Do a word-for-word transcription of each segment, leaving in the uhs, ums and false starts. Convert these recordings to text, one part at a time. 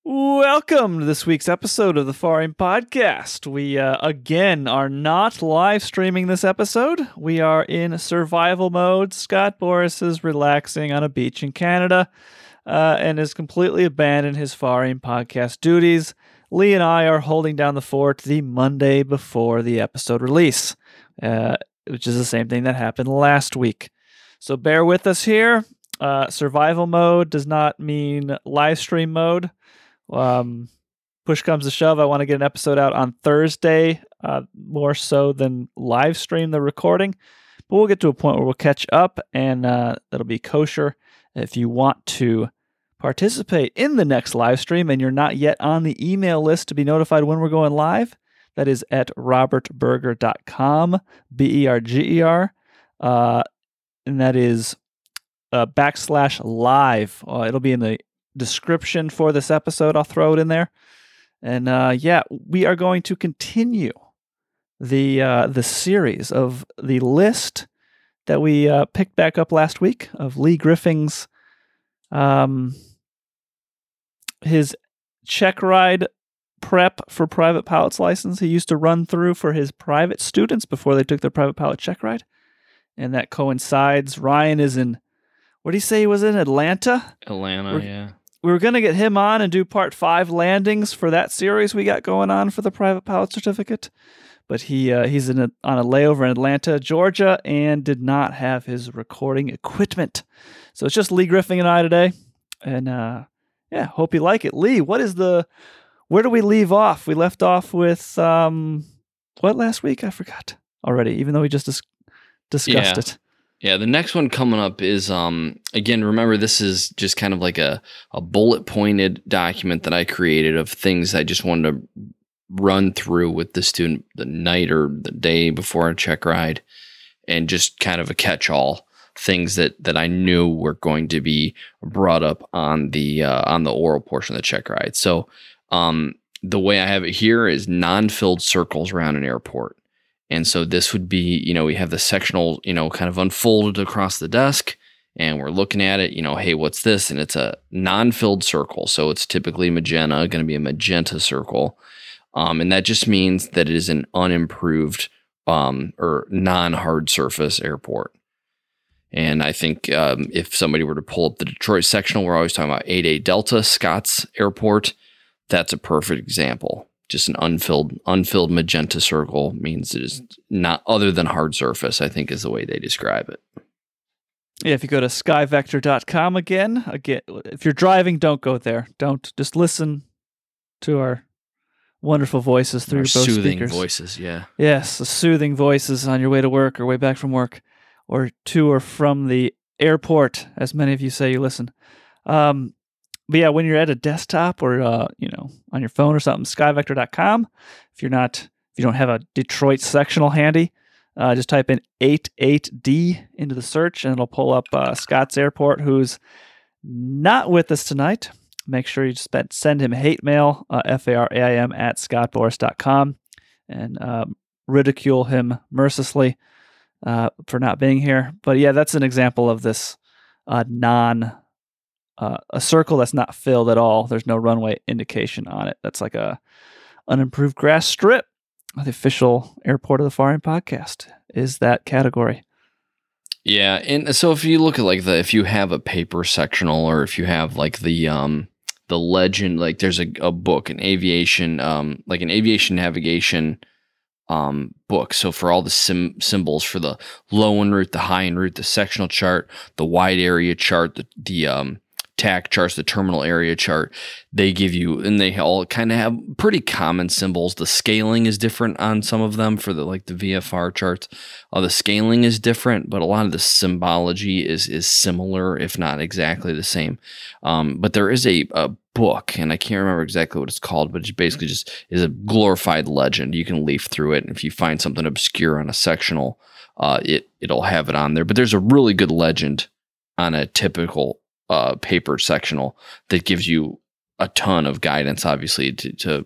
Welcome to this week's episode of the Farim Podcast. We, uh, again, are not live streaming this episode. We are in survival mode. Scott Boras is relaxing on a beach in Canada uh, and has completely abandoned his Farim Podcast duties. Lee and I are holding down the fort the Monday before the episode release, uh, which is the same thing that happened last week. So bear with us here. Uh, survival mode does not mean live stream mode. Um, push comes to shove, I want to get an episode out on Thursday, uh, more so than live stream the recording. But we'll get to a point where we'll catch up, and uh, that'll be kosher. If you want to participate in the next live stream and you're not yet on the email list to be notified when we're going live, that is at robert berger dot com, B E R G E R, uh, and that is uh, backslash live. Uh, it'll be in the description for this episode. I'll throw it in there. And uh, yeah, we are going to continue the uh, the series of the list that we uh, picked back up last week of Lee Griffing's um, his check ride prep for private pilot's license he used to run through for his private students before they took their private pilot check ride. And that coincides. Ryan is in, what did he say he was in? Atlanta? Atlanta, We're, yeah. We were going to get him on and do part five landings for that series we got going on for the private pilot certificate. But he uh, he's in a, on a layover in Atlanta, Georgia, and did not have his recording equipment. So it's just Lee Griffing and I today. And uh, yeah, hope you like it. Lee, what is the, where do we leave off? We left off with, um, what last week? I forgot already, even though we just dis- discussed yeah. it. Yeah, the next one coming up is, um, again, remember, this is just kind of like a, a bullet-pointed document that I created of things I just wanted to run through with the student the night or the day before a check ride, and just kind of a catch-all, things that, that I knew were going to be brought up on the uh, on the oral portion of the check ride. So um, the way I have it here is non-filled circles around an airport. And so this would be, you know, we have the sectional, you know, kind of unfolded across the desk, and we're looking at it, you know, hey, what's this? And it's a non-filled circle. So it's typically magenta, going to be a magenta circle. Um, and that just means that it is an unimproved um, or non-hard surface airport. And I think um, if somebody were to pull up the Detroit sectional, we're always talking about eight A Delta, Scotts Airport. That's a perfect example. Just an unfilled unfilled magenta circle means it is not other than hard surface, I think is the way they describe it. Yeah, if you go to sky vector dot com again, again, if you're driving, don't go there. Don't. Just listen to our wonderful voices through Our both soothing speakers. voices, yeah. Yes, the soothing voices on your way to work or way back from work, or to or from the airport, as many of you say you listen. Um, But yeah, when you're at a desktop or uh, you know, on your phone or something, sky vector dot com. If you're not, if you don't have a Detroit sectional handy, uh, just type in eight eight D into the search, and it'll pull up uh, Scott's Airport, who's not with us tonight. Make sure you just send him hate mail, uh, F A R A I M at scott boras dot com, and um, ridicule him mercilessly uh, for not being here. But yeah, that's an example of this uh, non. Uh, a circle that's not filled at all. There's no runway indication on it. That's like a unimproved grass strip. The official airport of the Farim Podcast is that category. Yeah, and so if you look at like the if you have a paper sectional, or if you have like the um the legend, like there's a, a book, an aviation um like an aviation navigation um book. So for all the sim- symbols for the low en route, the high en route, the sectional chart, the wide area chart, the the um T A C charts, the terminal area chart, they give you, and they all kind of have pretty common symbols. The scaling is different on some of them for the like the V F R charts. Uh, the scaling is different, but a lot of the symbology is is similar, if not exactly the same. Um, but there is a, a book, and I can't remember exactly what it's called, but it basically just is a glorified legend. You can leaf through it, and if you find something obscure on a sectional, uh, it it'll have it on there. But there's a really good legend on a typical Uh, paper sectional that gives you a ton of guidance, obviously, to, to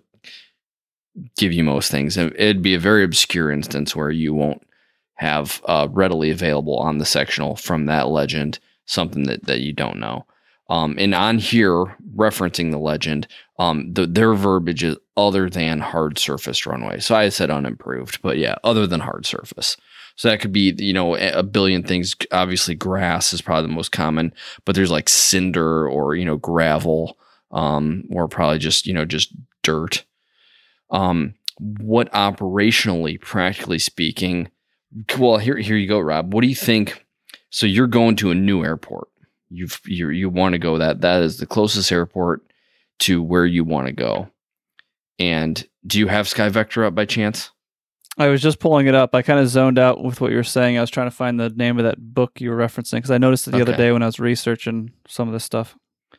give you most things. And it'd be a very obscure instance where you won't have uh, readily available on the sectional from that legend something that, that you don't know. Um, and on here, referencing the legend, um, the, their verbiage is other than hard surface runway. So I said unimproved, but yeah, other than hard surface. So that could be, you know, a billion things. Obviously, grass is probably the most common, but there's like cinder or, you know, gravel, um, or probably just, you know, just dirt. Um, what operationally, practically speaking, well, here, here you go, Rob. What do you think? So you're going to a new airport. You've, you you want to go that that is the closest airport to where you want to go. And do you have SkyVector up by chance? I was just pulling it up. I kind of zoned out with what you were saying. I was trying to find the name of that book you were referencing because I noticed it the okay. other day when I was researching some of this stuff.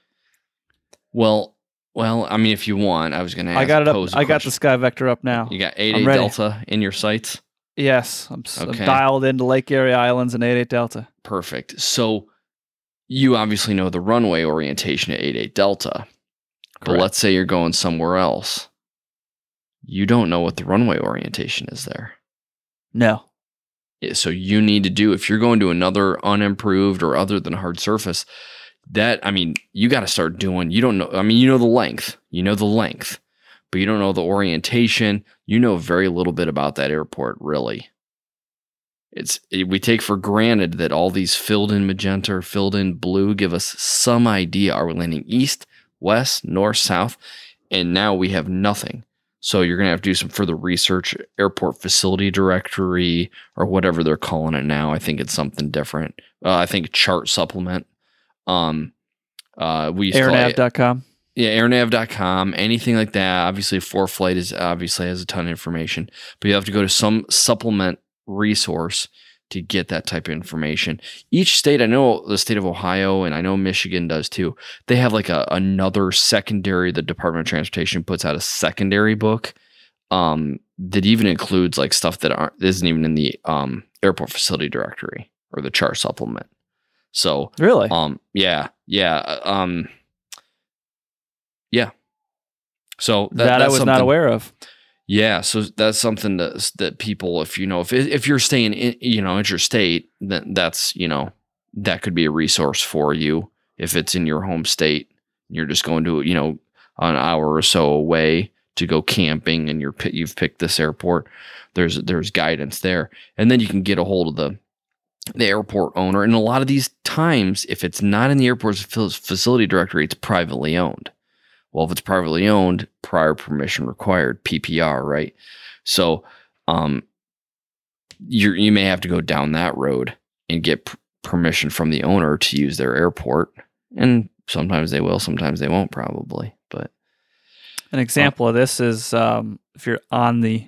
Well, well, I mean, if you want, I was going to. I got it up. I got the SkyVector up now. You got eight eight Delta in your sights. Yes, I'm, okay. I'm dialed into Lake Erie Islands and eight eight Delta. Perfect. So you obviously know the runway orientation at eight eight Delta, Correct. But let's say you're going somewhere else. You don't know what the runway orientation is there. No. Yeah, so you need to do, if you're going to another unimproved or other than hard surface, that, I mean, you got to start doing, you don't know, I mean, you know the length, you know the length, but you don't know the orientation. You know very little bit about that airport, really. It's it, we take for granted that all these filled in magenta or filled in blue give us some idea. Are we landing east, west, north, south? And now we have nothing. So you're going to have to do some further research, airport facility directory or whatever they're calling it now. I think it's something different. Uh, I think chart supplement. Um, uh, we airnav dot com. Yeah, airnav dot com, anything like that. Obviously, ForeFlight is obviously has a ton of information, but you have to go to some supplement resource to get that type of information. Each state, I know the state of Ohio and I know Michigan does too. They have like a another secondary, the Department of Transportation puts out a secondary book um, that even includes like stuff that aren't isn't even in the um, airport facility directory or the chart supplement. So really, um, yeah, yeah, um, yeah. So that, that I was not aware of. Yeah, so that's something that that people, if you know, if if you're staying in, you know, interstate, then that's, you know, that could be a resource for you if it's in your home state. You're just going to, you know, an hour or so away to go camping, and you're you've picked this airport. There's there's guidance there, and then you can get a hold of the the airport owner. And a lot of these times, if it's not in the airport's facility directory, it's privately owned. Well, if it's privately owned, prior permission required, P P R, right? So um, you you may have to go down that road and get p- permission from the owner to use their airport. And sometimes they will, sometimes they won't, probably. But an example uh, of this is um, if you're on the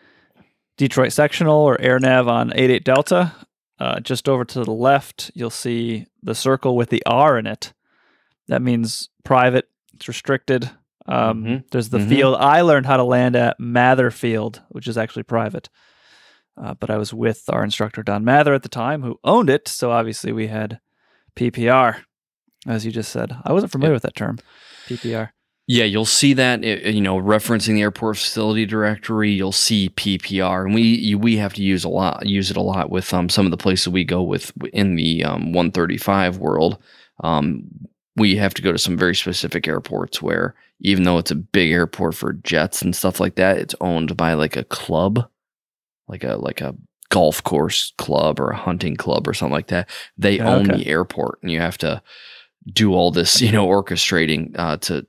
Detroit sectional or AirNav on eight eight Delta, uh, just over to the left, you'll see the circle with the R in it. That means private. It's restricted. Um, mm-hmm. There's the mm-hmm. field. I learned how to land at Mather Field, which is actually private. Uh, but I was with our instructor, Don Mather, at the time, who owned it. So obviously we had P P R, as you just said. I wasn't familiar yeah. with that term, P P R. Yeah, you'll see that, you know, referencing the airport facility directory, you'll see P P R. And we we have to use a lot, use it a lot with um, some of the places we go with in the um, one thirty-five world. Um We have to go to some very specific airports where, even though it's a big airport for jets and stuff like that, it's owned by like a club, like a like a golf course club or a hunting club or something like that. They yeah, own okay. the airport, and you have to do all this, you know, orchestrating uh, to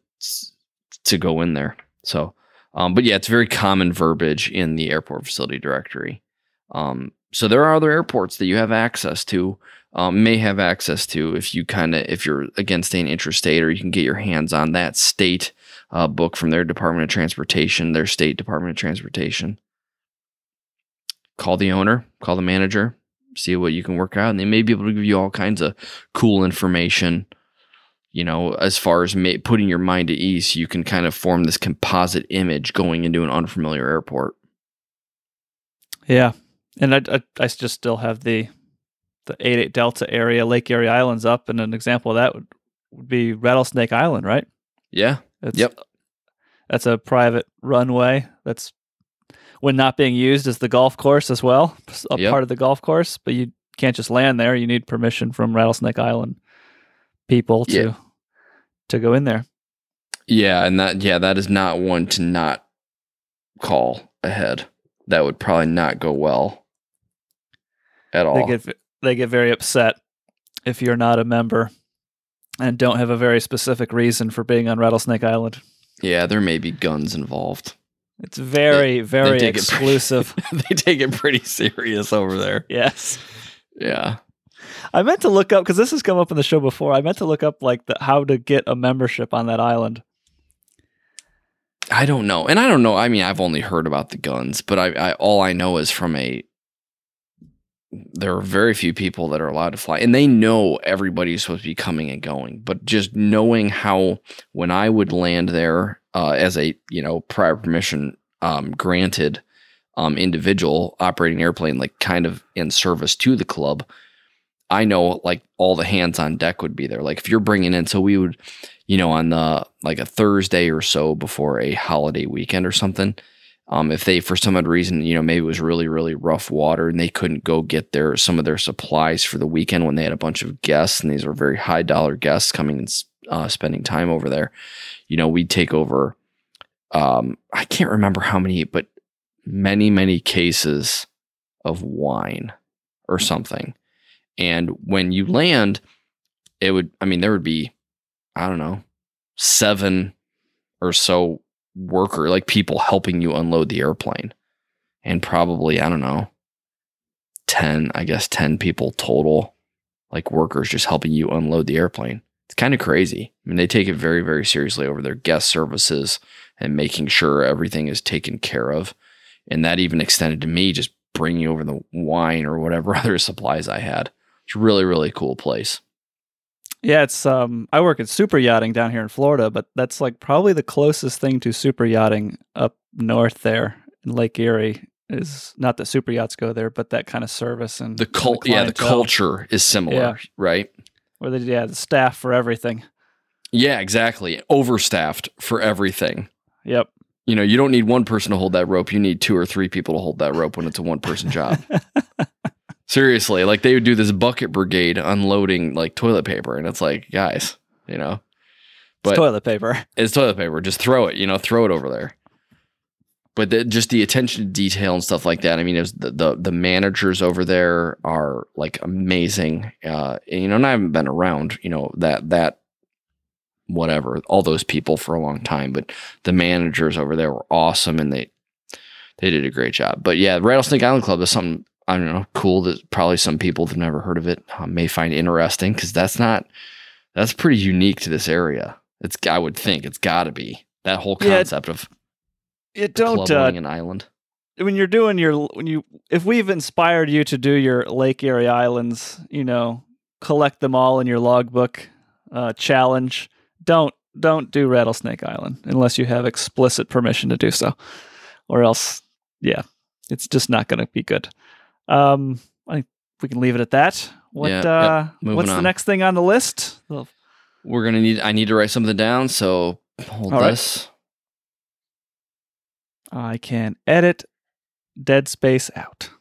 to go in there. So, um, but yeah, it's very common verbiage in the airport facility directory. Um, so there are other airports that you have access to. Um, may have access to if you kind of if you're again staying interstate, or you can get your hands on that state uh, book from their Department of Transportation, their state Department of Transportation. Call the owner, call the manager, see what you can work out, and they may be able to give you all kinds of cool information. You know, as far as ma- putting your mind at ease, you can kind of form this composite image going into an unfamiliar airport. Yeah, and I I, I just still have the. the eight eight Delta area, Lake Erie Islands up, and an example of that would, would be Rattlesnake Island, right? Yeah. It's, yep. That's a private runway that's, when not being used, as the golf course as well, a yep. part of the golf course, but you can't just land there. You need permission from Rattlesnake Island people to yeah. to go in there. Yeah, and that yeah, that is not one to not call ahead. That would probably not go well at all. They get they get very upset if you're not a member and don't have a very specific reason for being on Rattlesnake Island. Yeah, there may be guns involved. It's very, they, very they exclusive. It pretty, they take it pretty serious over there. Yes. Yeah. I meant to look up, because this has come up in the show before, I meant to look up like the, how to get a membership on that island. I don't know. And I don't know. I mean, I've only heard about the guns, but I, I all I know is from a, there are very few people that are allowed to fly, and they know everybody's supposed to be coming and going, but just knowing how, when I would land there uh, as a, you know, prior permission um, granted um, individual operating an airplane, like kind of in service to the club, I know like all the hands on deck would be there. Like if you're bringing in, so we would, you know, on the, like a Thursday or so before a holiday weekend or something, Um, if they, for some odd reason, you know, maybe it was really, really rough water and they couldn't go get their, some of their supplies for the weekend when they had a bunch of guests, and these were very high dollar guests coming and uh, spending time over there, you know, we'd take over, um, I can't remember how many, but many, many cases of wine or something. And when you land, it would, I mean, there would be, I don't know, seven or so worker, like people helping you unload the airplane, and probably, I don't know, ten, I guess ten people total, like workers just helping you unload the airplane. It's kind of crazy. I mean, they take it very, very seriously over their guest services and making sure everything is taken care of. And that even extended to me just bringing over the wine or whatever other supplies I had. It's a really, really cool place. Yeah, it's um I work at super yachting down here in Florida, but that's like probably the closest thing to super yachting up north there in Lake Erie. Is not that super yachts go there, but that kind of service and the cult yeah, the culture is similar, yeah. Right? Where they yeah, the staff for everything. Yeah, exactly. Overstaffed for everything. Yep. You know, you don't need one person to hold that rope. You need two or three people to hold that rope when it's a one person job. Seriously, like they would do this bucket brigade unloading like toilet paper, and it's like, guys, you know, but it's toilet paper. It's toilet paper. Just throw it, you know, throw it over there. But the, just the attention to detail and stuff like that. I mean, it was the, the the managers over there are like amazing. Uh, and, you know, and I haven't been around, you know, that that whatever all those people for a long time, but the managers over there were awesome, and they they did a great job. But yeah, Rattlesnake Island Club is something, I don't know, cool that probably some people that have never heard of it uh, may find interesting, because that's not, that's pretty unique to this area. It's, I would think it's got to be that whole concept yeah, of it don't club uh, an island. When you're doing your, when you, if we've inspired you to do your Lake Erie Islands, you know, collect them all in your logbook uh, challenge, don't don't do Rattlesnake Island unless you have explicit permission to do so, or else, yeah, it's just not going to be good. Um, I think we can leave it at that. What, yeah, uh, yep. what's on. the next thing on the list? Well, We're going to need, I need to write something down. So hold this. Right. I can edit Dead Space out.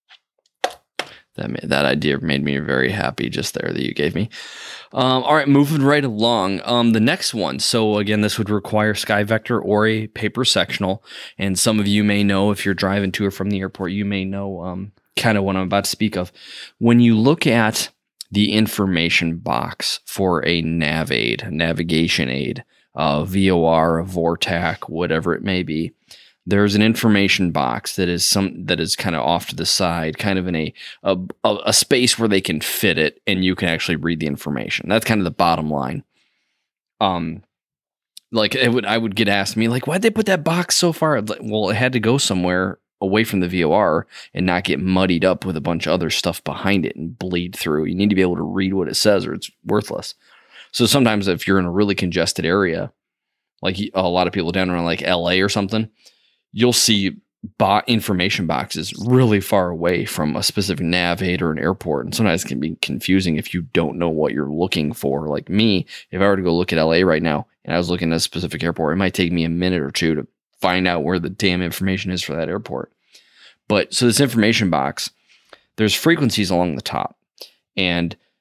That made, that idea made me very happy just there that you gave me. Um, all right, moving right along. Um, the next one. So again, this would require SkyVector or a paper sectional. And some of you may know, if you're driving to or from the airport, you may know um, kind of what I'm about to speak of. When you look at the information box for a nav aid, a navigation aid, uh, V O R, a VORTAC, whatever it may be, there's an information box that is some that is kind of off to the side, kind of in a, a a space where they can fit it, and you can actually read the information. That's kind of the bottom line. Um, like it would, I would get asked me like, why'd they put that box so far? Like, well, it had to go somewhere away from the V O R and not get muddied up with a bunch of other stuff behind it and bleed through. You need to be able to read what it says, or it's worthless. So sometimes if you're in a really congested area, like a lot of people down around like L A or something, you'll see bot information boxes really far away from a specific nav aid or an airport. And sometimes it can be confusing if you don't know what you're looking for. Like me, if I were to go look at L A right now and I was looking at a specific airport, it might take me a minute or two to find out where the damn information is for that airport. But so this information box, there's frequencies along the top, and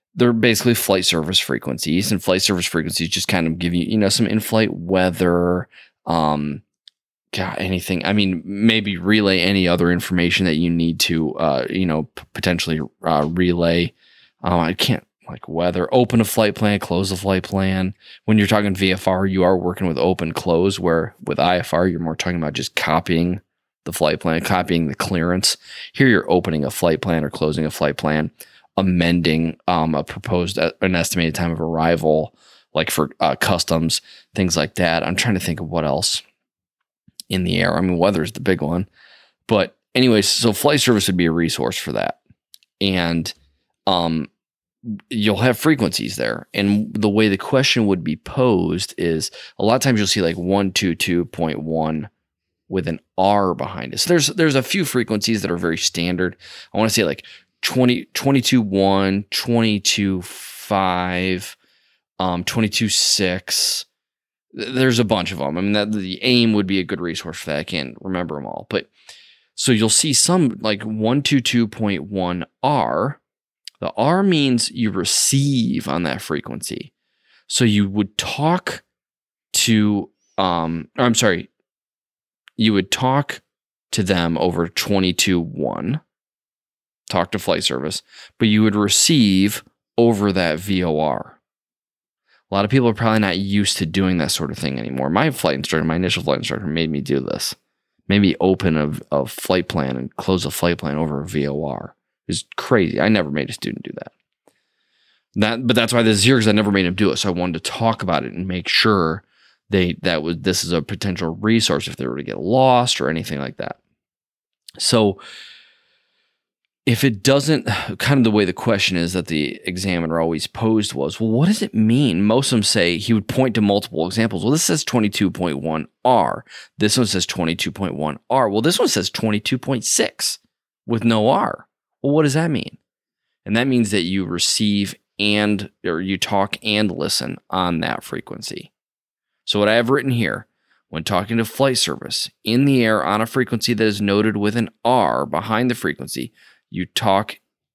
they're basically flight service frequencies, and flight service frequencies just kind of give you, you know, some in-flight weather, um, God, anything. I mean, maybe relay any other information that you need to, uh, you know, p- potentially uh, relay. Um, I can't like weather, open a flight plan, close a flight plan. When you're talking V F R, you are working with open, close, where with I F R, you're more talking about just copying the flight plan, copying the clearance. Here, you're opening a flight plan or closing a flight plan, amending um, a proposed, uh, an estimated time of arrival, like for uh, customs, things like that. I'm trying to think of what else in the air. I mean, weather is the big one. But anyways, so flight service would be a resource for that. And um, you'll have frequencies there. And the way the question would be posed is a lot of times you'll see like one two two point one with an R behind it. So there's there's a few frequencies that are very standard. I want to say like twenty, twenty-two point one, twenty-two point five, um, twenty-two point six. There's a bunch of them. I mean, that the AIM would be a good resource for that. I can't remember them all. But so you'll see some like one two two point one R. The R means you receive on that frequency. So you would talk to, um, or I'm sorry, you would talk to them over twenty-two point one, talk to flight service, but you would receive over that V O R. A lot of people are probably not used to doing that sort of thing anymore. My flight instructor, my initial flight instructor made me do this. Made me open a, a flight plan and close a flight plan over a V O R. It's crazy. I never made a student do that. That, but that's why this is here, because I never made him do it. So I wanted to talk about it and make sure they that was this is a potential resource if they were to get lost or anything like that. So if it doesn't, kind of the way the question is that the examiner always posed was, well, what does it mean? Most of them say he would point to multiple examples. Well, this says twenty-two point one R. This one says twenty-two point one R. Well, this one says twenty-two point six with no R. Well, what does that mean? And that means that you receive and, or you talk and listen on that frequency. So what I have written here, when talking to flight service in the air on a frequency that is noted with an R behind the frequency, you talk,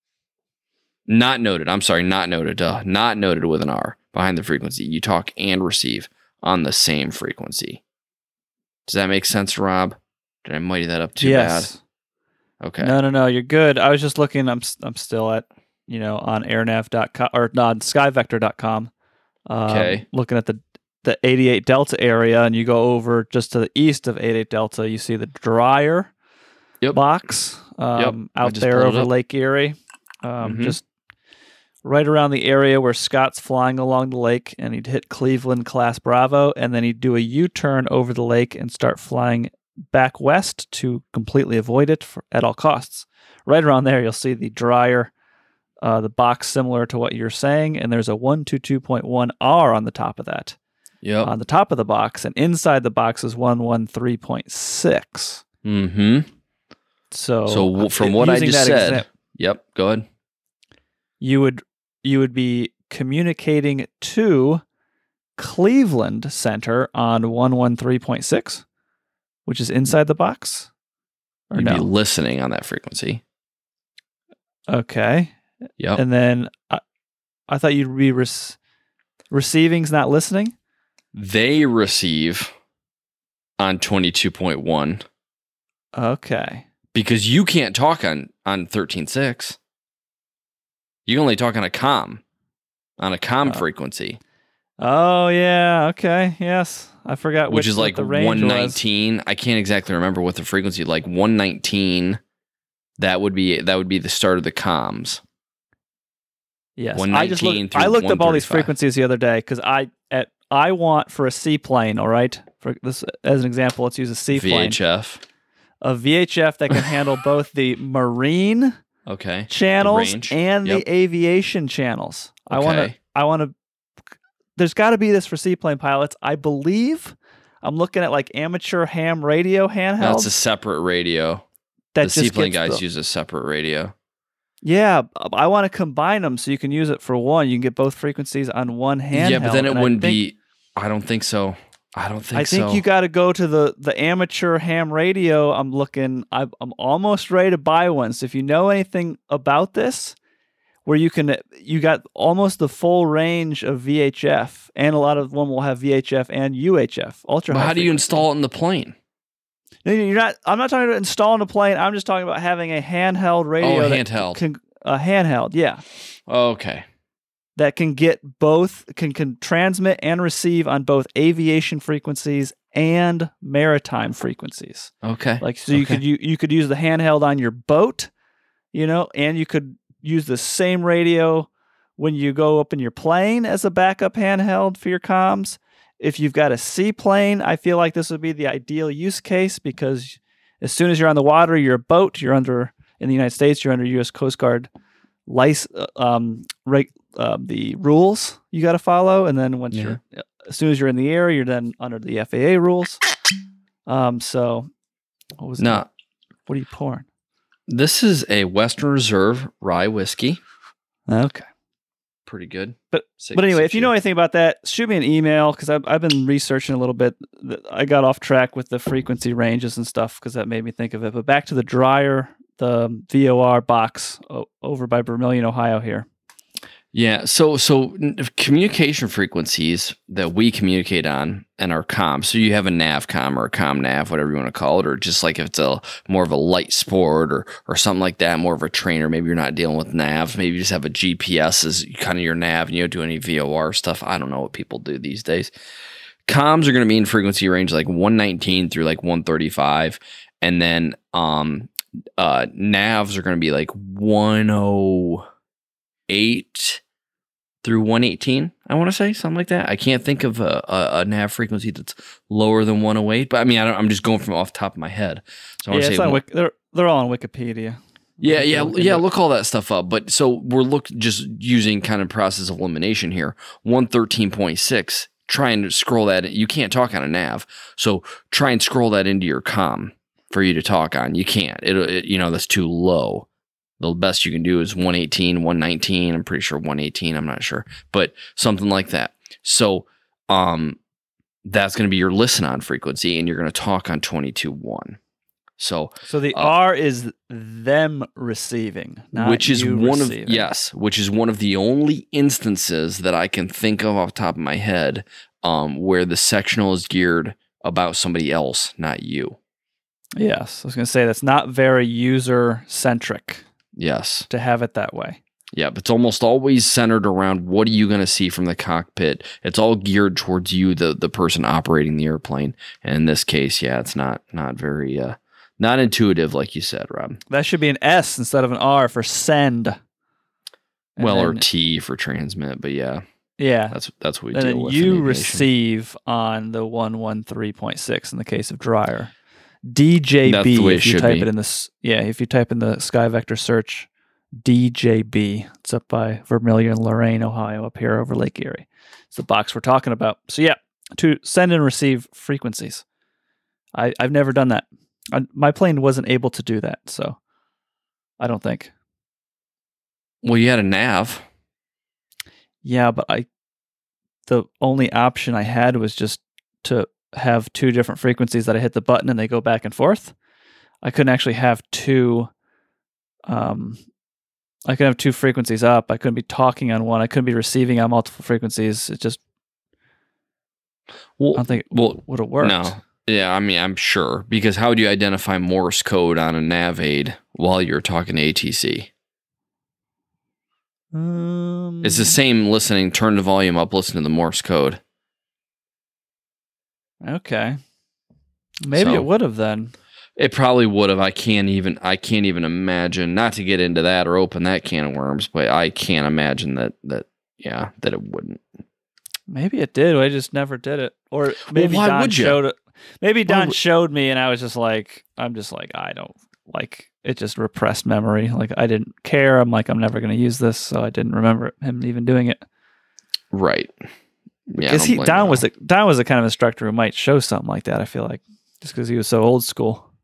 not noted, I'm sorry, not noted, uh, not noted with an R behind the frequency. You talk and receive on the same frequency. Does that make sense, Rob? Did I mighty that up too yes. bad? Okay. No, no, no, you're good. I was just looking, I'm I'm still at, you know, on airnav dot com or on skyvector dot com. Um, Okay. Looking at the the eighty-eight Delta area, and you go over just to the east of eighty-eight Delta, you see the Dryer Yep. box um, Yep. I out just there pulled it over up. Lake Erie. Um, Mhm. Just right around the area where Scott's flying along the lake, and he'd hit Cleveland Class Bravo, and then he'd do a U-turn over the lake and start flying back west to completely avoid it for, at all costs. Right around there, you'll see the Dryer, uh, the box similar to what you're saying, and there's a one two two point one R on the top of that. Yep. On the top of the box, and inside the box is one thirteen point six. Mm-hmm. So, So w- from what I using just that said, exa- yep, go ahead. you would you would be communicating to Cleveland Center on one thirteen point six, which is inside the box. Or You'd no? be listening on that frequency. Okay. Yep. And then I, I thought you'd be rec- receiving's not listening. They receive on twenty-two point one Okay. because you can't talk on, on thirteen point six. You can only talk on a comm, on a comm Oh. frequency, Oh yeah. Okay. Yes. I forgot which which is what like the range one was. nineteen. I can't exactly remember what the frequency, like one nineteen. That would be that would be the start of the comms. Yes, I just one nineteen looked, through I looked up all these one thirty-five. frequencies the other day because I at I want for a seaplane. All right, for this as an example, let's use a V seaplane, H F. a V H F that can handle both the marine Okay. channels range. and Yep. the aviation channels. I want to. Okay. I want to. There's got to be this for seaplane pilots. I believe I'm looking at like amateur ham radio handheld. That's a separate radio. that The just seaplane gets guys the- use a separate radio. Yeah, I want to combine them so you can use it for one. You can get both frequencies on one handheld. Yeah, but then it and I wouldn't think- be. I don't think so. I don't think I think so. you got to go to the the amateur ham radio. I'm looking. I'm, I'm almost ready to buy one. So if you know anything about this, where you can you got almost the full range of V H F, and a lot of them will have V H F and U H F. Ultra. But high how do you frequency. install it in the plane? No, you're not. I'm not talking about installing a plane. I'm just talking about having a handheld radio. Oh, that handheld. Can, a handheld, yeah. Okay. That can get both, can can transmit and receive on both aviation frequencies and maritime frequencies. Okay. Like so, you okay. could you you could use the handheld on your boat, you know, and you could use the same radio when you go up in your plane as a backup handheld for your comms. If you've got a seaplane, I feel like this would be the ideal use case because as soon as you're on the water, you're a boat. You're under in the United States, you're under U S Coast Guard license, um, reg, uh, the rules you got to follow, and then once Yeah. you're as soon as you're in the air, you're then under the F A A rules. Um, so what was No. that? What are you pouring? This is a Western Reserve rye whiskey. Okay. Pretty good. But Six- but anyway, six if you know years. anything about that, shoot me an email because I've I've been researching a little bit. I got off track with the frequency ranges and stuff because that made me think of it. But back to the dryer, the V O R box o- over by Vermilion, Ohio here. Yeah, so so n- communication frequencies that we communicate on and our comm. So you have a nav comm or a comm nav, whatever you want to call it, or just like if it's a more of a light sport or or something like that, more of a trainer. Maybe you're not dealing with navs. Maybe you just have a G P S as kind of your nav, and you don't do any V O R stuff. I don't know what people do these days. Comms are going to be in frequency range like one nineteen through like one thirty-five, and then um uh navs are going to be like one oh eight through one eighteen, I want to say, something like that. I can't think of a, a, a nav frequency that's lower than one oh eight, but I mean, I don't, I'm just going from off the top of my head. So I Yeah, want to it's say, on one- Wik- they're they're all on Wikipedia. yeah, yeah, Look yeah. into it. Look all that stuff up. But so we're look just using kind of process of elimination here. one thirteen point six. Try and scroll that. You can't talk on a nav, so try and scroll that into your comm for you to talk on. You can't. It, it you know that's too low. The best you can do is one eighteen, one nineteen. I'm pretty sure one eighteen. I'm not sure, but something like that. So, um, that's going to be your listen on frequency, and you're going to talk on twenty-two one. So, So the Uh, R is them receiving, not which is you one receiving. of yes, which is one of the only instances that I can think of off the top of my head, um, where the sectional is geared about somebody else, not you. Yes, I was going to say that's not very user centric Yes. to have it that way. Yeah, but it's almost always centered around what are you going to see from the cockpit. It's all geared towards you, the the person operating the airplane. And in this case, yeah, it's not not very uh, not intuitive, like you said, Rob. That should be an S instead of an R for send. And well, or then- T for transmit, but yeah, yeah, that's that's what we and deal then with. in you aviation. receive on the one thirteen point six in the case of dryer. D J B That's the way it if you should type be. it in this, yeah, if you type in the Sky Vector search, D J B. It's up by Vermilion, Lorain, Ohio, up here over Lake Erie. It's the box we're talking about. So yeah, to send and receive frequencies. I I've never done that. I, my plane wasn't able to do that, so I don't think. Well, you had a nav. Yeah, but I the only option I had was just to have two different frequencies that I hit the button and they go back and forth. I couldn't actually have two um I could have two frequencies up. I couldn't be talking on one. I couldn't be receiving on multiple frequencies. It just Well, I don't think it well, would have worked. no. Yeah, I mean, I'm sure. Because how would you identify Morse code on a nav aid while you're talking to A T C? Um, It's the same listening, turn the volume up, listen to the Morse code. Okay. Maybe So- it would have then. It probably would have. I can't even I can't even imagine, not to get into that or open that can of worms, but I can't imagine that that yeah, that it wouldn't. Maybe it did. I just never did it. Or maybe why Don would you? showed it. Maybe Don would- showed me and I was just like, I'm just like, I don't like it, just repressed memory. Like I didn't care. I'm like, I'm never going to use this. So I didn't remember him even doing it. Right. Yeah. I Because don't he blame Don you was at the Don was the kind of instructor who might show something like that, I feel like. Just because he was so old school. all.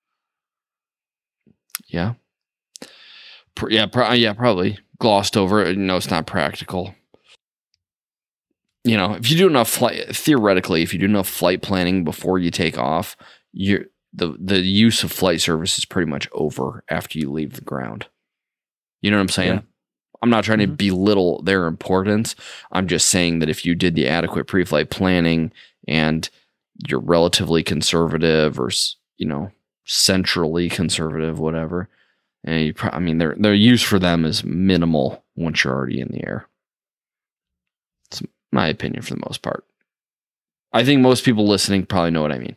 Yeah. Pr- Yeah, pro- yeah, probably glossed over it. No, it's not practical. You know, if you do enough flight, theoretically, if you do enough flight planning before you take off, you the the use of flight service is pretty much over after you leave the ground. You know what I'm saying? Yeah. I'm not trying Mm-hmm. to belittle their importance. I'm just saying that if you did the adequate pre-flight planning and you're relatively conservative or, you know, centrally conservative, whatever, and you, I mean, their their use for them is minimal once you're already in the air. It's my opinion for the most part. I think most people listening probably know what I mean.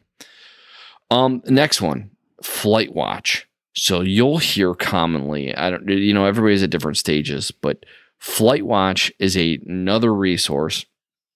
Um, next one, Flight Watch. So you'll hear commonly, I don't, you know, everybody's at different stages, but Flight Watch is a, another resource,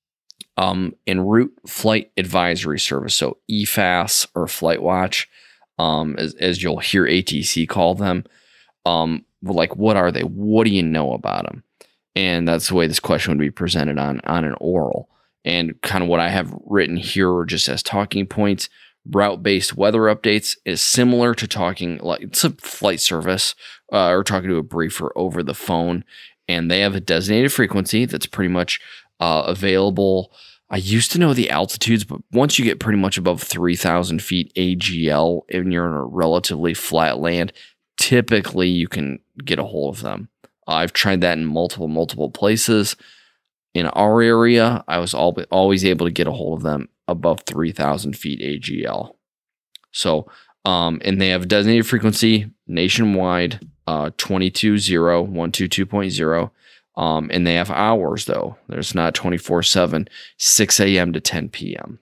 um, en route flight advisory service. So E F A S or Flight Watch, um, as, as you'll hear A T C call them. Um, like, what are they? What do you know about them? And that's the way this question would be presented on, on an oral. And kind of what I have written here just as talking points. Route-based weather updates is similar to talking like it's a flight service uh, or talking to a briefer over the phone, and they have a designated frequency that's pretty much uh, available. I used to know the altitudes, but once you get pretty much above three thousand feet A G L and you're in a relatively flat land, typically you can get a hold of them. I've tried that in multiple, multiple places. In our area, I was all, always able to get a hold of them above three thousand feet A G L. So, um, and they have a designated frequency nationwide, uh, twenty-two zero, one twenty-two point zero. Um, and they have hours though. There's not twenty-four seven, six a.m. to ten p.m.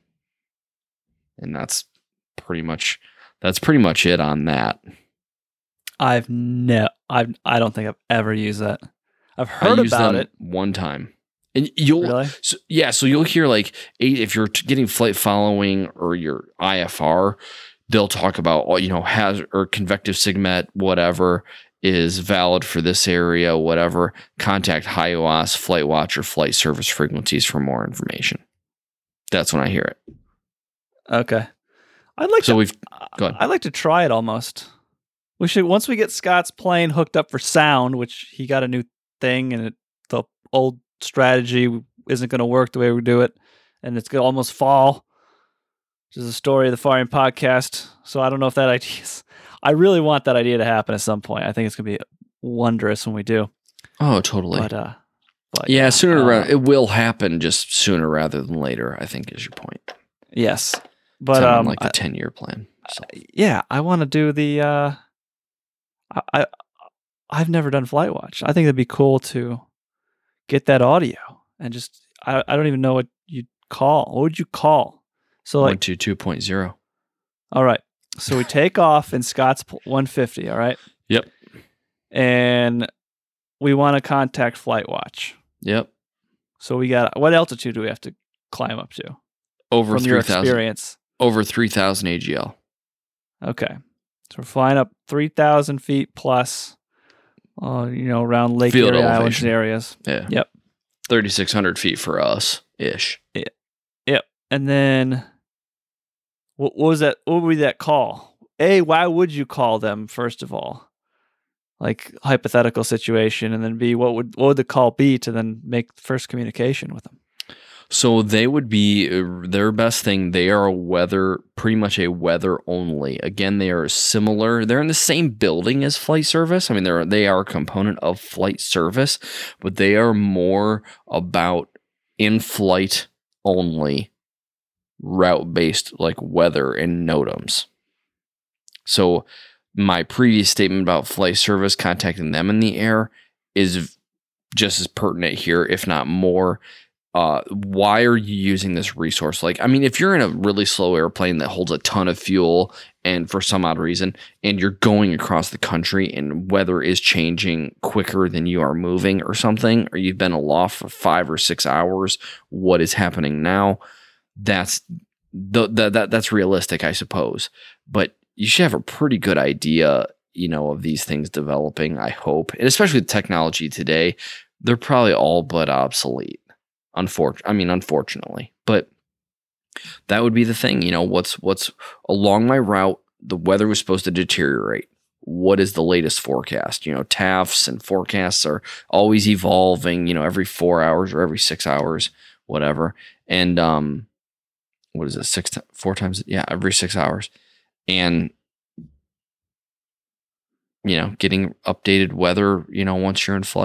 And that's pretty much, that's pretty much it on that. I've no, I've, I don't think I've ever used that. I've heard I used about them it one time. And you'll, Really? so, yeah, so you'll hear like, if you're getting flight following or your I F R, they'll talk about, you know, hazard or convective SIGMET, whatever is valid for this area, whatever. Contact H I O A S, Flight Watch, or flight service frequencies for more information. That's when I hear it. Okay. I'd like So to, we've, go ahead. I'd like to try it almost. We should, once we get Scott's plane hooked up for sound, which he got a new thing and it, the old strategy isn't going to work the way we do it, and it's going to almost fall, which is the story of the Far End podcast. So I don't know if that idea is, I really want that idea to happen at some point. I think it's going to be wondrous when we do. Oh, totally. But, uh, but yeah, sooner uh, rather, it will happen just sooner rather than later, I think is your point. Yes. But, It's on, um, like the I- ten year plan. So. yeah, I want to do the, uh, I, I, I've never done Flight Watch. I think it'd be cool to get that audio and just, I, I don't even know what you'd call. What would you call? So like, one twenty-two point zero. all right. So we take off in Scott's one fifty. All right. Yep. And we want to contact Flight Watch. Yep. So we got, what altitude do we have to climb up to Over from your three thousand. experience? Over three thousand A G L. Okay. So we're flying up three thousand feet plus, uh, you know, around Lake Field Erie Islands elevation. areas. Yeah. Yep. thirty-six hundred feet for us ish. Yep. And then what, what was that? What would be that call? A, why would you call them, first of all? Like hypothetical situation. And then B, what would what would the call be to then make first communication with them? So they would be uh, their best thing. They are a weather, pretty much a weather only. Again, they are similar. They're in the same building as flight service. I mean, they're they are a component of flight service, but they are more about in-flight only, route-based like weather and NOTAMs. So my previous statement about flight service contacting them in the air is just as pertinent here, if not more. Uh, why are you using this resource? Like, I mean, if you're in a really slow airplane that holds a ton of fuel and for some odd reason, and you're going across the country and weather is changing quicker than you are moving or something, or you've been aloft for five or six hours, what is happening now? That's the, the, that that's realistic, I suppose. But you should have a pretty good idea, you know, of these things developing, I hope. And especially with technology today, they're probably all but obsolete. Unfortunately, I mean, unfortunately, but that would be the thing. You know, what's what's along my route? The weather was supposed to deteriorate. What is the latest forecast? You know, T A Fs and forecasts are always evolving. You know, every four hours or every six hours, whatever. And um, what is it? Six, four times? Yeah, every six hours. And you know, getting updated weather. You know, once you're in flight.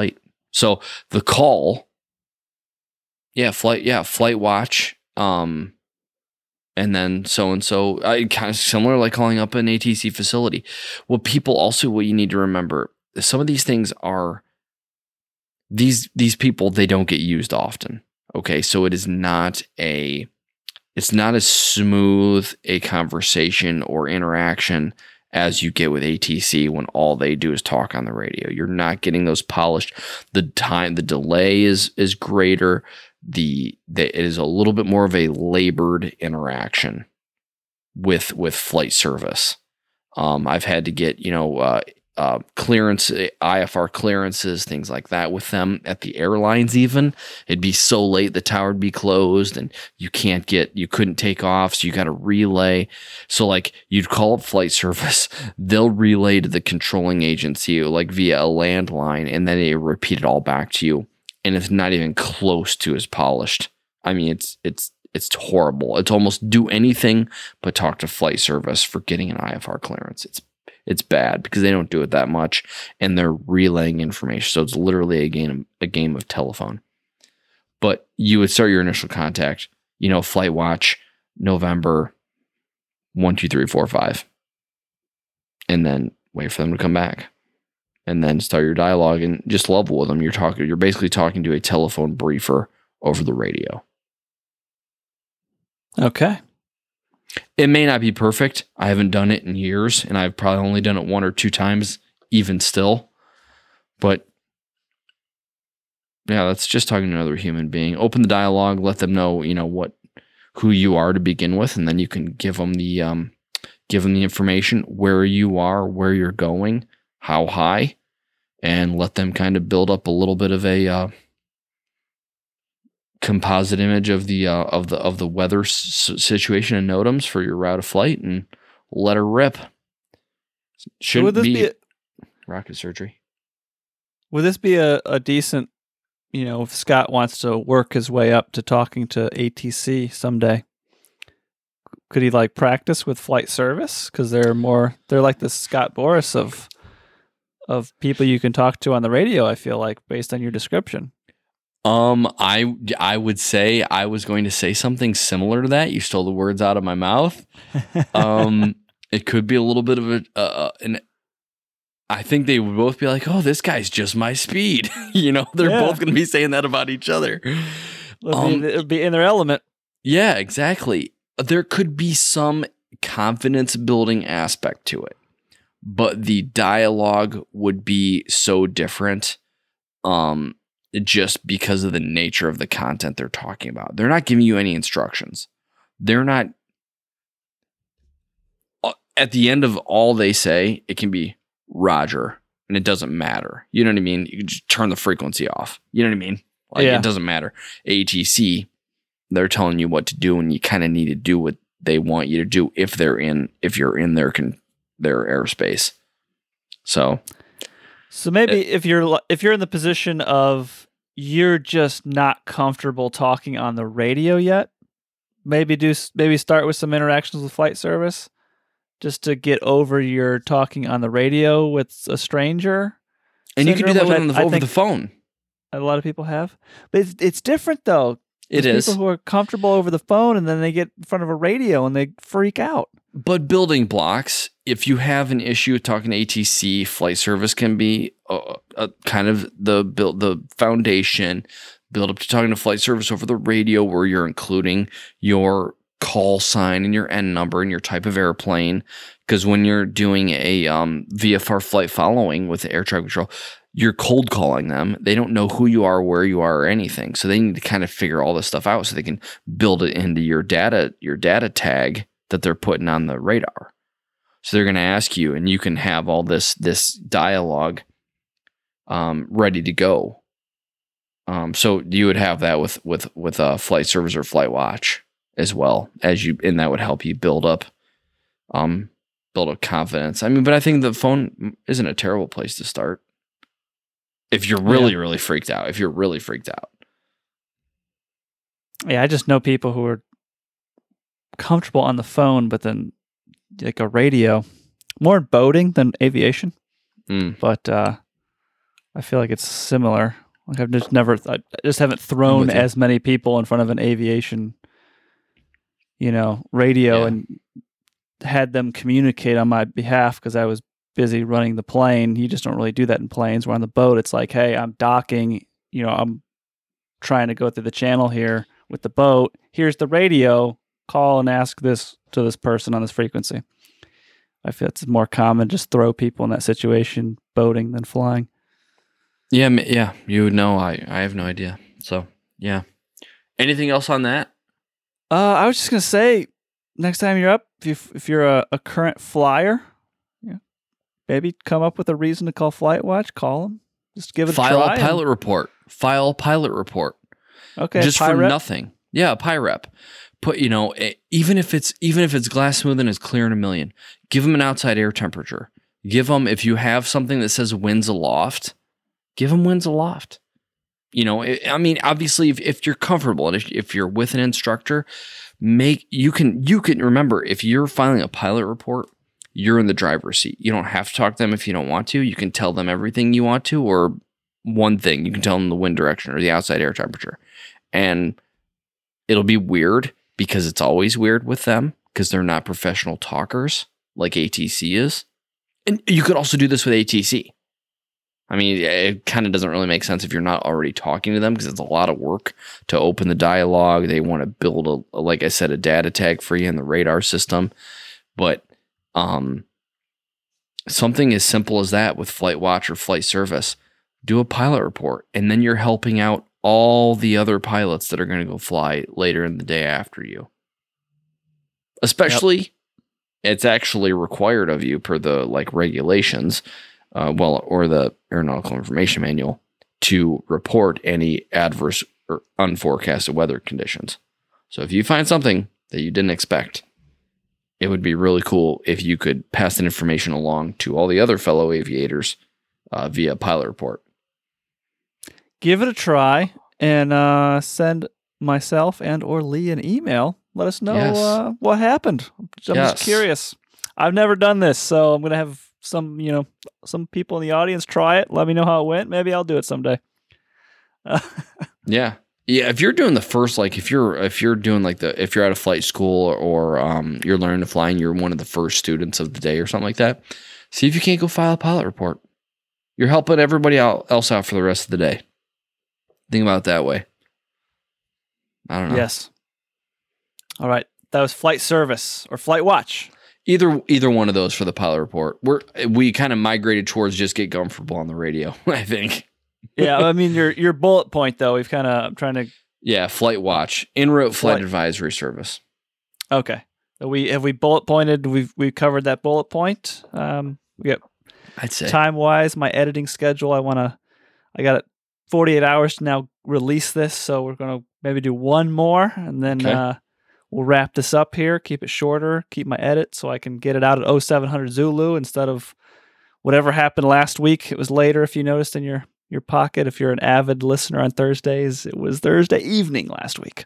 So the call, yeah, flight, yeah, flight watch, um, and then so and so, kind of similar like calling up an A T C facility. What people also, what you need to remember, some of these things are these these people, they don't get used often. Okay, so it is not a it's not as smooth a conversation or interaction as you get with A T C when all they do is talk on the radio. You're not getting those polished. The time, the delay is is greater. The, the it is a little bit more of a labored interaction with with flight service. Um, I've had to get, you know, uh, uh, clearance, I F R clearances, things like that with them at the airlines. Even it'd be so late, the tower would be closed, and you can't get, you couldn't take off, so you got to relay. So like you'd call up flight service, they'll relay to the controlling agency like via a landline, and then they repeat it all back to you. And it's not even close to as polished. I mean, it's it's it's horrible. It's almost do anything but talk to flight service for getting an I F R clearance. It's it's bad because they don't do it that much, and they're relaying information. So it's literally a game a game of telephone. But you would start your initial contact, you know, flight watch, November one, two, three, four, five, and then wait for them to come back. And then start your dialogue and just level with them. You're talking. You're basically talking to a telephone briefer over the radio. Okay. It may not be perfect. I haven't done it in years, and I've probably only done it one or two times, even still. But yeah, that's just talking to another human being. Open the dialogue. Let them know, you know, what who you are to begin with, and then you can give them the um, give them the information, where you are, where you're going, how high, and let them kind of build up a little bit of a uh, composite image of the uh, of the of the weather s- situation and NOTAMs for your route of flight, and let her rip. Shouldn't would this be, be a, rocket surgery. Would this be a, a decent, you know, if Scott wants to work his way up to talking to A T C someday? Could he like practice with flight service? Because they're more, they're like the Scott Boras of of people you can talk to on the radio, I feel like, based on your description. Um, I I would say I was going to say something similar to that. You stole the words out of my mouth. Um, it could be a little bit of a uh, an. I think they would both be like, "Oh, this guy's just my speed." You know, they're Yeah. both going to be saying that about each other. It'll, Um, be, it'll be in their element. Yeah, exactly. There could be some confidence building aspect to it, but the dialogue would be so different. Um. Just because of the nature of the content they're talking about. They're not giving you any instructions. They're not, at the end of all they say, it can be Roger, and it doesn't matter. You know what I mean? You can just turn the frequency off. You know what I mean? Like, Yeah. It doesn't matter. A T C, they're telling you what to do, and you kind of need to do what they want you to do if they're in, if you're in their, con, their airspace. So... So maybe if you're if you're in the position of you're just not comfortable talking on the radio yet, maybe do maybe start with some interactions with flight service just to get over your talking on the radio with a stranger. And you can do that syndrome, with which I- I over think the phone. A lot of people have, but it's it's different though. It There's is. people who are comfortable over the phone, and then they get in front of a radio and they freak out. But building blocks, if you have an issue talking to A T C, flight service can be a, a kind of the build, the foundation, build up to talking to flight service over the radio, where you're including your call sign and your N number and your type of airplane. Because when you're doing a um, V F R flight following with the air traffic control, you're cold calling them. They don't know who you are, where you are, or anything. So they need to kind of figure all this stuff out so they can build it into your data, your data tag that they're putting on the radar. So they're going to ask you, and you can have all this this dialogue um, ready to go. Um, so you would have that with with with a flight service or flight watch as well as you, and that would help you build up, um, build up confidence. I mean, but I think the phone isn't a terrible place to start if you're really Yeah. really freaked out. If you're really freaked out. Yeah, I just know people who are comfortable on the phone, but then like a radio, more in boating than aviation. Mm. But uh, I feel like it's similar. Like I've just never, I just haven't thrown with you. as many people in front of an aviation, you know, radio Yeah. and had them communicate on my behalf because I was busy running the plane. You just don't really do that in planes. We're on the boat. It's like, hey, I'm docking, you know, I'm trying to go through the channel here with the boat. Here's the radio. Call and ask this to this person on this frequency. I feel it's more common just throw people in that situation, boating than flying. Yeah, m- yeah, you would know. I, I have no idea. So, yeah. Anything else on that? Uh, I was just gonna say, next time you're up, if you if you're a, a current flyer, yeah, maybe come up with a reason to call FlightWatch. Call them. Just give it File a try. a pilot report. File a pilot report. Okay, Just for Pirep. nothing. Yeah, a PIREP. Put, you know, eh, even if it's even if it's glass smooth and it's clear in a million, give them an outside air temperature. Give them, if you have something that says winds aloft, give them winds aloft. You know, I I mean, obviously, if, if you're comfortable and if, if you're with an instructor, make you can you can remember, if you're filing a pilot report, you're in the driver's seat. You don't have to talk to them if you don't want to. You can tell them everything you want to, or one thing. You can tell them the wind direction or the outside air temperature, and it'll be weird because it's always weird with them because they're not professional talkers like A T C is. And you could also do this with A T C. I mean, it kind of doesn't really make sense if you're not already talking to them because it's a lot of work to open the dialogue. They want to build, a, like I said, a data tag for you in the radar system. But um, something as simple as that with FlightWatch or Flight Service, do a pilot report, and then you're helping out all the other pilots that are going to go fly later in the day after you. Especially, yep. It's actually required of you per the like regulations, uh, well, or the Aeronautical Information Manual, to report any adverse or unforecasted weather conditions. So if you find something that you didn't expect, it would be really cool if you could pass that information along to all the other fellow aviators uh, via pilot report. Give it a try and uh, send myself and or Lee an email. Let us know Yes. uh, what happened. I'm Yes. just curious. I've never done this, so I'm gonna have some, you know, some people in the audience try it. Let me know how it went. Maybe I'll do it someday. Yeah. Yeah, if you're doing the first, like if you're if you're doing like the if you're at a flight school or, or um you're learning to fly and you're one of the first students of the day or something like that, see if you can't go file a pilot report. You're helping everybody else out for the rest of the day. Think about it that way. I don't know. Yes. All right. That was Flight Service or FlightWatch. Either either one of those for the pilot report. We're we kind of migrated towards just get comfortable on the radio, I think. Yeah, I mean your your bullet point though. We've kind of I'm trying to. Yeah, FlightWatch, en route flight, Flight. advisory service. Okay. So we have we bullet pointed. We've we covered that bullet point. Um, we got I'd say time wise, my editing schedule. I want to. I got forty-eight hours to now release this, so we're gonna maybe do one more, and then Okay. uh, we'll wrap this up here. Keep it shorter. Keep my edit so I can get it out at oh seven hundred Zulu instead of whatever happened last week. It was later. If you noticed in your your pocket, if you're an avid listener on Thursdays, it was Thursday evening last week.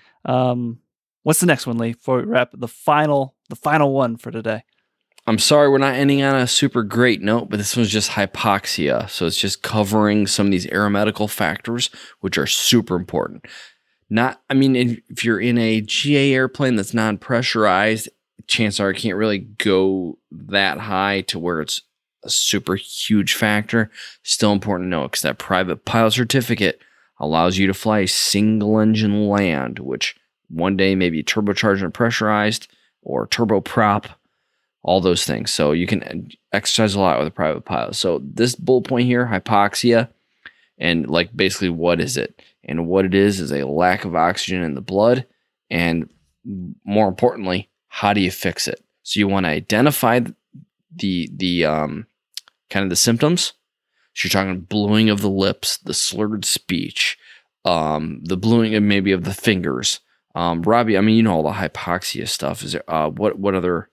Um, what's the next one, Lee? Before we wrap the final the final one for today. I'm sorry we're not ending on a super great note, but this one's just hypoxia. So it's just covering some of these aeromedical factors, which are super important. Not, I mean, if you're in a G A airplane that's non-pressurized, chances are it can't really go that high to where it's a super huge factor. Still important to know because that private pilot certificate allows you to fly a single engine land, which one day may be turbocharged and pressurized or turboprop. All those things. So you can exercise a lot with a private pilot. So this bullet point here, hypoxia, and like basically what is it? And what it is is a lack of oxygen in the blood. And more importantly, how do you fix it? So you want to identify the the um, kind of the symptoms. So you're talking bluing of the lips, the slurred speech, um, the bluing of maybe of the fingers. Um, Robbie, I mean, you know all the hypoxia stuff. Is there uh, what what other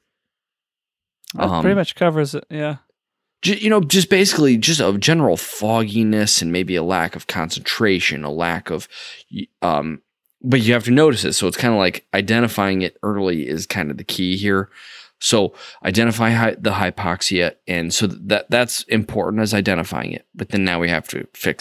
That Um, pretty much covers it. Yeah. ju- you know, just basically just a general fogginess and maybe a lack of concentration, a lack of, um, but you have to notice it. So it's kind of like identifying it early is kind of the key here. So identify hy- the hypoxia. And so that that's important as identifying it, but then now we have to fix it.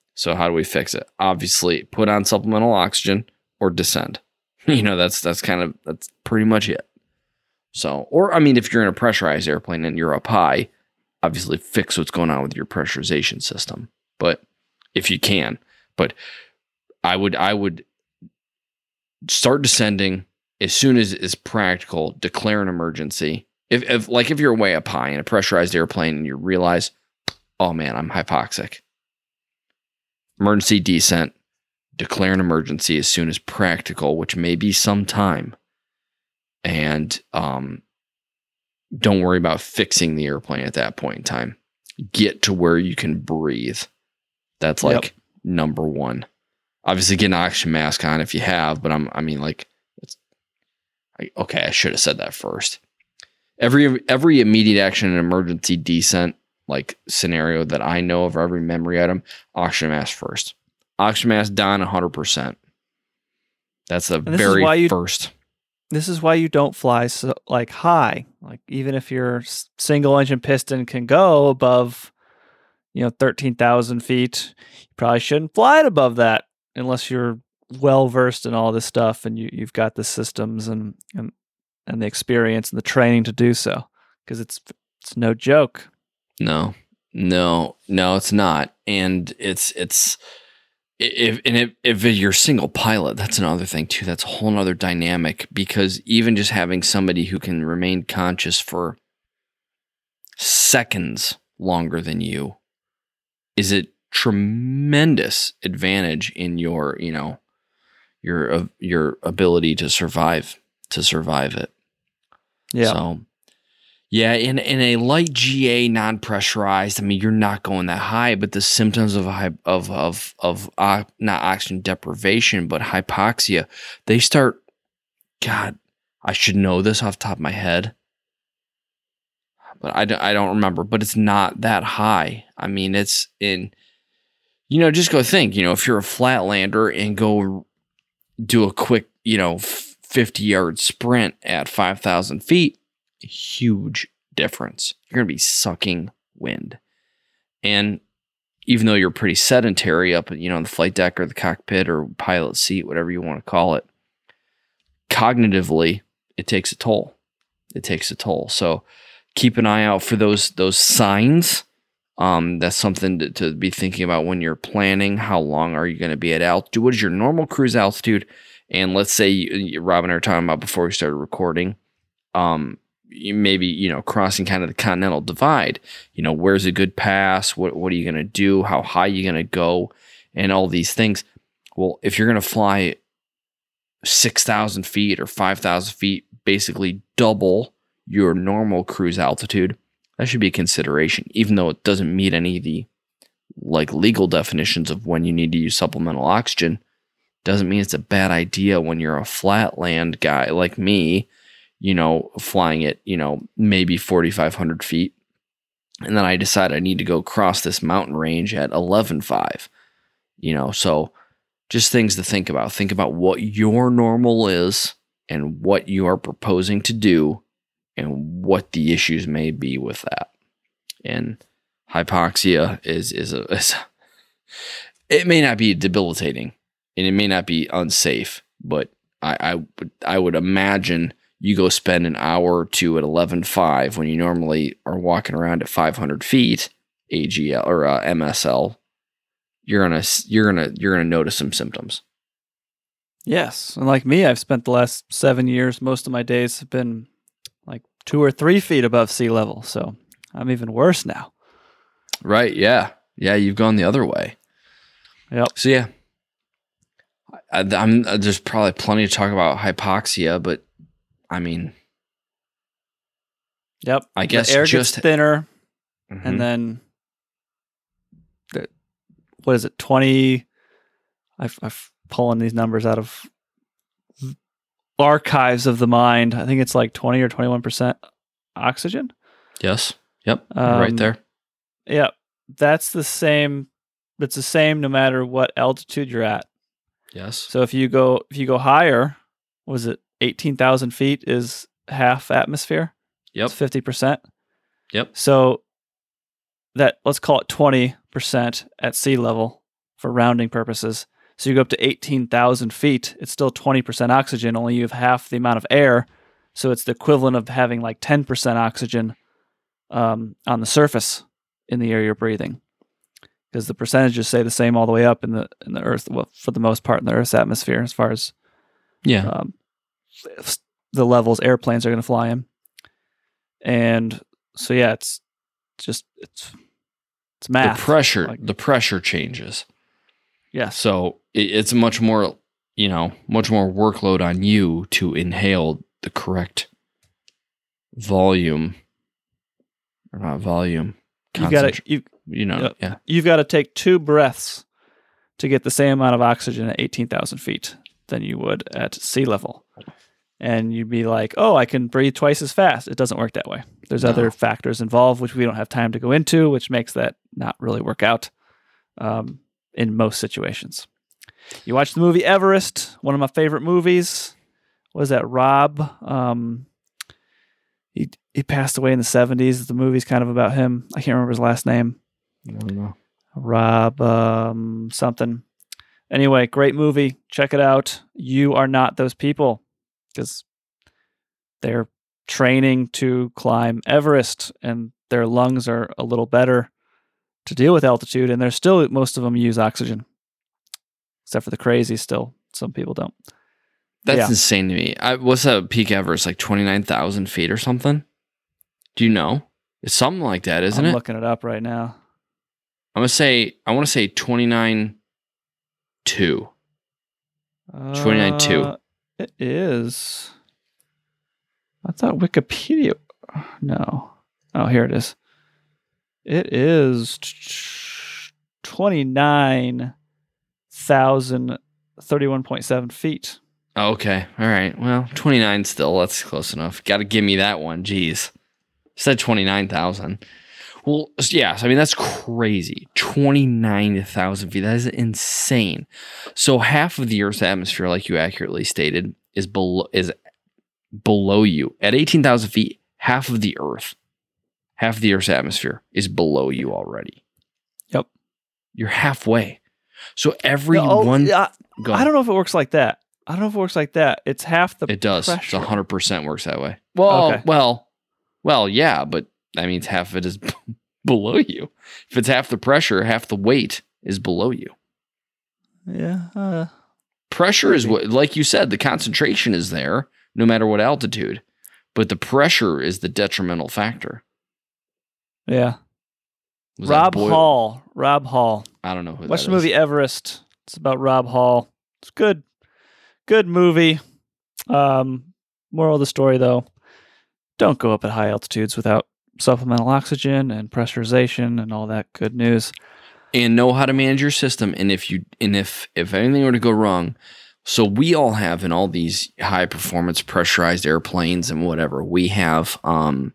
So how do we fix it? Obviously, put on supplemental oxygen or descend. You know, that's that's kind of that's pretty much it. So, or I mean, if you're in a pressurized airplane and you're up high, obviously fix what's going on with your pressurization system. But if you can, but I would I would start descending as soon as it is practical. Declare an emergency. If, if like if you're way up high in a pressurized airplane and you realize, oh man, I'm hypoxic. Emergency descent. Declare an emergency as soon as practical, which may be some time. And um, don't worry about fixing the airplane at that point in time. Get to where you can breathe. That's like yep. number one. Obviously, get an oxygen mask on if you have, but I'm, I mean, like, it's, I, okay, I should have said that first. Every every immediate action and emergency descent like scenario that I know of, every memory item, oxygen mask first. Oxygen mask down one hundred percent. That's the very you, first. This is why you don't fly so like high. Like even if your single engine piston can go above, you know, thirteen thousand feet, you probably shouldn't fly it above that unless you're well versed in all this stuff and you you've got the systems and and and the experience and the training to do so. Because it's it's no joke. No, no, no, it's not. And it's it's if and if, if you're a single pilot, that's another thing too. That's a whole nother dynamic, because even just having somebody who can remain conscious for seconds longer than you is a tremendous advantage in your, you know, your uh, your ability to survive to survive it. Yeah. So, yeah, in in a light G A, non-pressurized, I mean, you're not going that high, but the symptoms of of of of uh, not oxygen deprivation, but hypoxia, they start. God, I should know this off the top of my head, but I don't, I don't remember. But it's not that high. I mean, it's in. You know, just go think. You know, if you're a flatlander and go do a quick, you know, fifty yard sprint at five thousand feet. Huge difference. You're going to be sucking wind. And even though you're pretty sedentary up, you know, on the flight deck or the cockpit or pilot seat, whatever you want to call it, cognitively, it takes a toll. It takes a toll. So keep an eye out for those those signs. Um, that's something to, to be thinking about when you're planning. How long are you going to be at altitude? What is your normal cruise altitude? And let's say you, Rob and I were talking about before we started recording, um, you maybe, you know, crossing kind of the continental divide, you know, where's a good pass? What, what are you going to do? How high are you going to go? And all these things. Well, if you're going to fly six thousand feet or five thousand feet, basically double your normal cruise altitude, that should be a consideration, even though it doesn't meet any of the like legal definitions of when you need to use supplemental oxygen. Doesn't mean it's a bad idea when you're a flatland guy like me, you know, flying at, you know, maybe forty-five hundred feet. And then I decide I need to go cross this mountain range at eleven five, you know, so just things to think about. Think about what your normal is and what you are proposing to do and what the issues may be with that. And hypoxia is, is a, is, it may not be debilitating and it may not be unsafe, but I, I would, I would imagine you go spend an hour or two at eleven five when you normally are walking around at five hundred feet, A G L or uh, M S L. You're gonna you're gonna you're gonna notice some symptoms. Yes, and like me, I've spent the last seven years. Most of my days have been like two or three feet above sea level, so I'm even worse now. Right? Yeah, yeah. You've gone the other way. Yep. So yeah, I, I'm there's probably plenty to talk about hypoxia, but I mean, yep. I guess the air just gets thinner, mm-hmm. and then the, what is it? Twenty. I've, I've pulling these numbers out of archives of the mind. I think it's like twenty or twenty-one percent oxygen. Yes. Yep. Um, right there. Yeah, that's the same. That's the same no matter what altitude you're at. Yes. So if you go if you go higher, was it eighteen thousand feet is half atmosphere? Yep. It's fifty percent. Yep. So that, let's call it twenty percent at sea level for rounding purposes. So you go up to eighteen thousand feet, it's still twenty percent oxygen, only you have half the amount of air. So it's the equivalent of having like ten percent oxygen um, on the surface in the air you're breathing. Because the percentages stay the same all the way up in the in the Earth, well, for the most part in the Earth's atmosphere, as far as yeah, um, the levels airplanes are going to fly in. And so yeah, it's just it's it's math. The pressure, like, the pressure changes. Yeah. So it, it's much more, you know, much more workload on you to inhale the correct volume, or not volume. You got to you you know yep. yeah. You've got to take two breaths to get the same amount of oxygen at eighteen thousand feet than you would at sea level. And you'd be like, oh, I can breathe twice as fast. It doesn't work that way. There's No. other factors involved, which we don't have time to go into, which makes that not really work out um, in most situations. You watch the movie Everest, one of my favorite movies. What is that, Rob? Um, he he passed away in the seventies. The movie's kind of about him. I can't remember his last name. I don't know. Rob um, something. Anyway, great movie. Check it out. You are not those people, because they're training to climb Everest and their lungs are a little better to deal with altitude, and they're still, most of them use oxygen, except for the crazy still. Some people don't. That's Yeah. insane to me. I, what's that peak Everest, like twenty-nine thousand feet or something? Do you know? It's something like that, isn't I'm it? looking it up right now. I'm going to say, I want to say twenty-nine two. twenty-nine two. Uh, it is. I thought Wikipedia. No. Oh, here it is. It is twenty-nine thousand thirty-one point seven feet. Okay. All right. Well, twenty-nine still. That's close enough. Got to give me that one. Jeez. Said twenty-nine thousand. Well, yeah. I mean, that's crazy. twenty-nine thousand feet. That is insane. So half of the Earth's atmosphere, like you accurately stated, is below is below you. At eighteen thousand feet, half of the Earth, half of the Earth's atmosphere is below you already. Yep. You're halfway. So every No, one... yeah, Go I don't know if it works like that. I don't know if it works like that. It's half the It does. pressure. It's one hundred percent works that way. Well, Okay. well, well, yeah, but that means half of it is below you. If it's half the pressure, half the weight is below you. Yeah. Uh, Pressure is Maybe. what, like you said, the concentration is there no matter what altitude, but the pressure is the detrimental factor. yeah. Was that Rob Boyle? Hall. Rob Hall. I don't know who Watch that the movie is. Everest. It's about Rob Hall. It's good. Good movie. Um, moral of the story, though, don't go up at high altitudes without supplemental oxygen and pressurization and all that good news. And know how to manage your system. And if you and if if anything were to go wrong, so we all have in all these high performance pressurized airplanes and whatever, we have um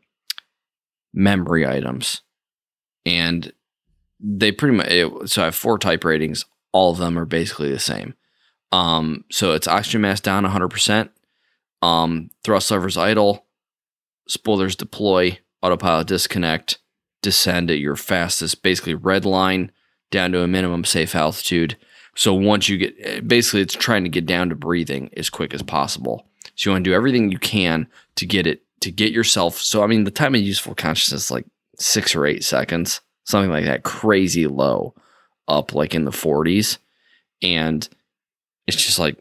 memory items. And they pretty much it, so I have four type ratings. All of them are basically the same. Um, so it's oxygen mask down one hundred percent, um, thrust levers idle, spoilers deploy, autopilot disconnect, descend at your fastest, basically red line down to a minimum safe altitude. So once you get, basically it's trying to get down to breathing as quick as possible. So you want to do everything you can to get it, to get yourself. So, I mean, the time of useful consciousness is like six or eight seconds, something like that, crazy low, up like in the forties. And it's just like,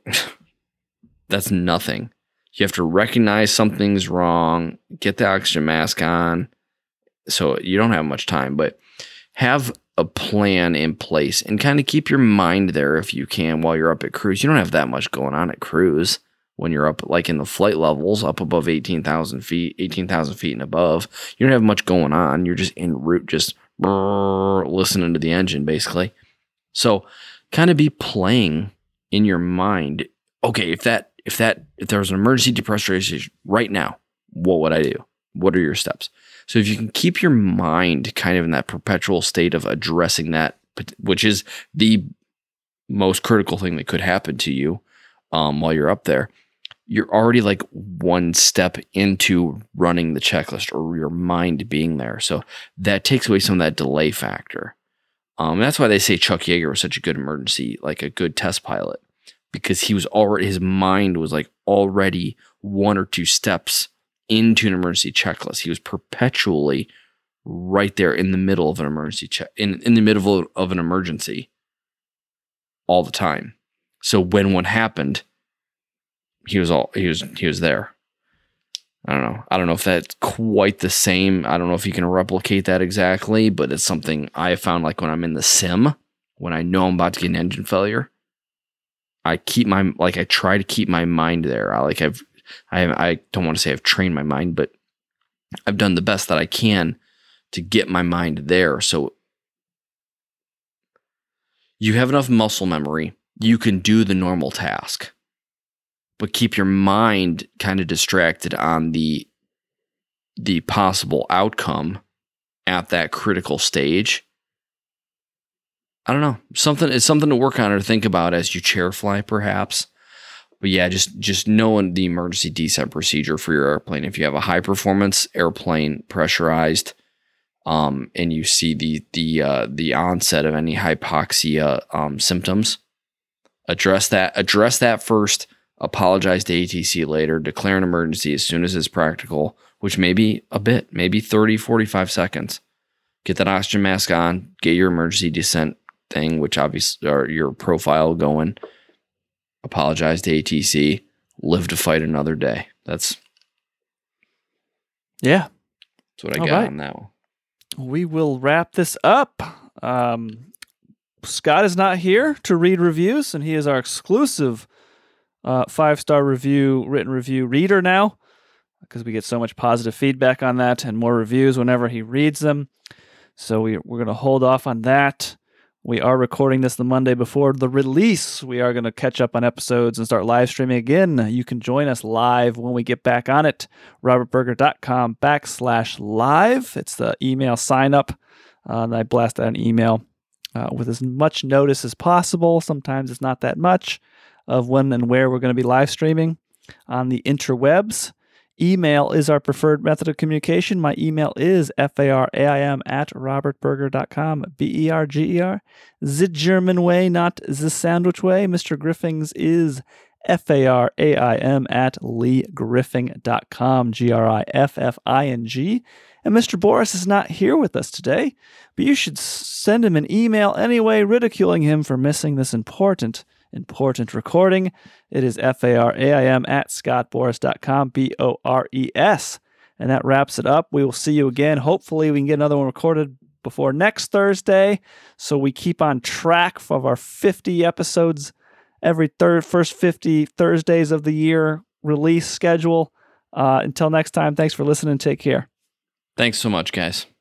that's nothing. You have to recognize something's wrong, get the oxygen mask on. So you don't have much time, but have a plan in place and kind of keep your mind there if you can while you're up at cruise. You don't have that much going on at cruise when you're up like in the flight levels, up above eighteen thousand feet, eighteen thousand feet and above. You don't have much going on. You're just en route, just brrr, listening to the engine basically. So kind of be playing in your mind. Okay, if that, if that, if there was an emergency depressurization right now, what would I do? What are your steps? So if you can keep your mind kind of in that perpetual state of addressing that, which is the most critical thing that could happen to you um, while you're up there, you're already like one step into running the checklist or your mind being there. So that takes away some of that delay factor. Um, that's why they say Chuck Yeager was such a good emergency, like a good test pilot, because he was already, his mind was like already one or two steps into an emergency checklist. He was perpetually right there in the middle of an emergency check, in, in the middle of, of an emergency all the time. So when one happened, he was all, he was, he was there. I don't know. I don't know if that's quite the same. I don't know if you can replicate that exactly, but it's something I have found, like when I'm in the sim, when I know I'm about to get an engine failure, I keep my, like I try to keep my mind there. I like I've, I, I don't want to say I've trained my mind, but I've done the best that I can to get my mind there. So you have enough muscle memory, you can do the normal task, but keep your mind kind of distracted on the the possible outcome at that critical stage. I don't know. Something it's something to work on or think about as you chair fly, perhaps. But yeah, just just knowing the emergency descent procedure for your airplane. If you have a high performance airplane, pressurized, um, and you see the the uh, the onset of any hypoxia um, symptoms, address that. Address that first. Apologize to A T C later, declare an emergency as soon as it's practical, which may be a bit, maybe thirty, forty-five seconds. Get that oxygen mask on, get your emergency descent thing, which obviously are your profile going. Apologize to A T C, live to fight another day. That's yeah. That's what I All got right. on that one. We will wrap this up. Um, Scott is not here to read reviews, and he is our exclusive Uh, five-star review, written review reader now, because we get so much positive feedback on that and more reviews whenever he reads them. So we, we're going to hold off on that. We are recording this the Monday before the release. We are going to catch up on episodes and start live streaming again. You can join us live when we get back on it. robertberger.com backslash live. It's the email sign up. Uh, and I blast out an email uh, with as much notice as possible. Sometimes it's not that much, of when and where we're going to be live streaming on the interwebs. Email is our preferred method of communication. My email is F-A-R-A-I-M at robertberger.com, B E R G E R. The German way, not the sandwich way. Mister Griffings is F-A-R-A-I-M at leegriffing dot com, G R I F F I N G. And Mister Boris is not here with us today, but you should send him an email anyway, ridiculing him for missing this important Important recording. It is F-A-R-A-I-M at scottboris dot com, B O R E S. And that wraps it up. We will see you again. Hopefully we can get another one recorded before next Thursday, so we keep on track of our fifty episodes every third, first fifty Thursdays of the year release schedule. Uh, until next time, thanks for listening. Take care. Thanks so much, guys.